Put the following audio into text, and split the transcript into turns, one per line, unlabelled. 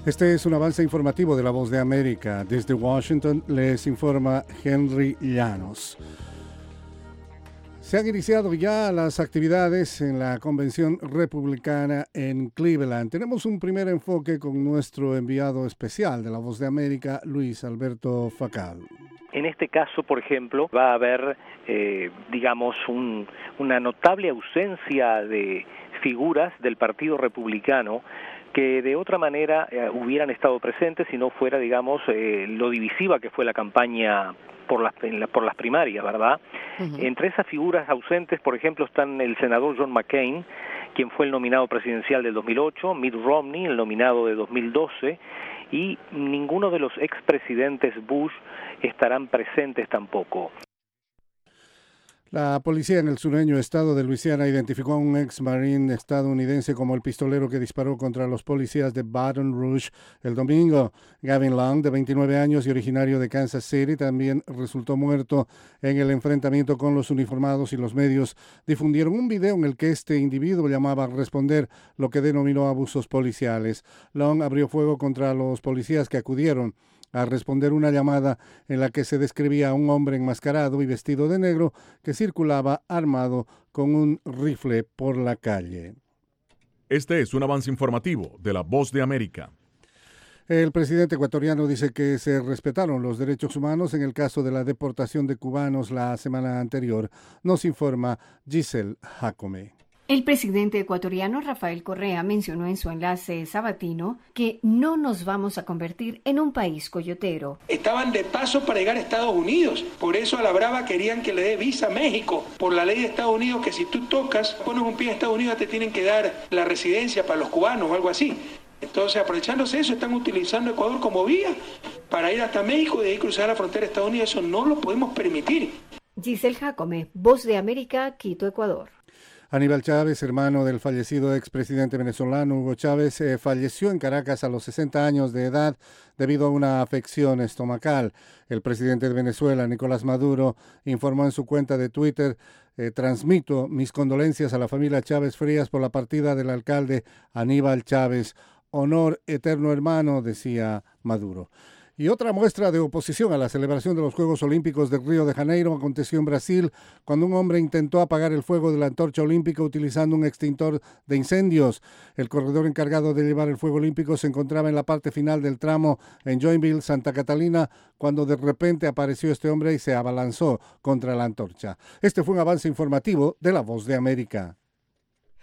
Este es un avance informativo de La Voz de América. Desde Washington les informa Henry Llanos. Se han iniciado ya las actividades en la Convención Republicana en Cleveland. Tenemos un primer enfoque con nuestro enviado especial de La Voz de América, Luis Alberto Facal.
En este caso, por ejemplo, va a haber, una notable ausencia de figuras del Partido Republicano que de otra manera hubieran estado presentes si no fuera, lo divisiva que fue la campaña por las primarias, ¿verdad? Uh-huh. Entre esas figuras ausentes, por ejemplo, están el senador John McCain, quien fue el nominado presidencial del 2008, Mitt Romney, el nominado de 2012, y ninguno de los expresidentes Bush estarán presentes tampoco.
La policía en el sureño estado de Luisiana identificó a un ex marine estadounidense como el pistolero que disparó contra los policías de Baton Rouge el domingo. Gavin Long, de 29 años y originario de Kansas City, también resultó muerto en el enfrentamiento con los uniformados, y los medios difundieron un video en el que este individuo llamaba a responder lo que denominó abusos policiales. Long abrió fuego contra los policías que acudieron a responder una llamada en la que se describía a un hombre enmascarado y vestido de negro que circulaba armado con un rifle por la calle.
Este es un avance informativo de La Voz de América.
El presidente ecuatoriano dice que se respetaron los derechos humanos en el caso de la deportación de cubanos la semana anterior. Nos informa Giselle Jacome.
El presidente ecuatoriano Rafael Correa mencionó en su enlace sabatino que no nos vamos a convertir en un país coyotero.
Estaban de paso para llegar a Estados Unidos, por eso a la brava querían que le dé visa a México, por la ley de Estados Unidos que si tú pones un pie en Estados Unidos te tienen que dar la residencia para los cubanos o algo así. Entonces, aprovechándose eso, están utilizando Ecuador como vía para ir hasta México y de ahí cruzar la frontera de Estados Unidos. Eso no lo podemos permitir.
Giselle Jacome, Voz de América, Quito, Ecuador.
Aníbal Chávez, hermano del fallecido expresidente venezolano Hugo Chávez, falleció en Caracas a los 60 años de edad debido a una afección estomacal. El presidente de Venezuela, Nicolás Maduro, informó en su cuenta de Twitter: transmito mis condolencias a la familia Chávez Frías por la partida del alcalde Aníbal Chávez. Honor eterno, hermano, decía Maduro. Y otra muestra de oposición a la celebración de los Juegos Olímpicos de Río de Janeiro aconteció en Brasil, cuando un hombre intentó apagar el fuego de la antorcha olímpica utilizando un extintor de incendios. El corredor encargado de llevar el fuego olímpico se encontraba en la parte final del tramo en Joinville, Santa Catalina, cuando de repente apareció este hombre y se abalanzó contra la antorcha. Este fue un avance informativo de La Voz de América.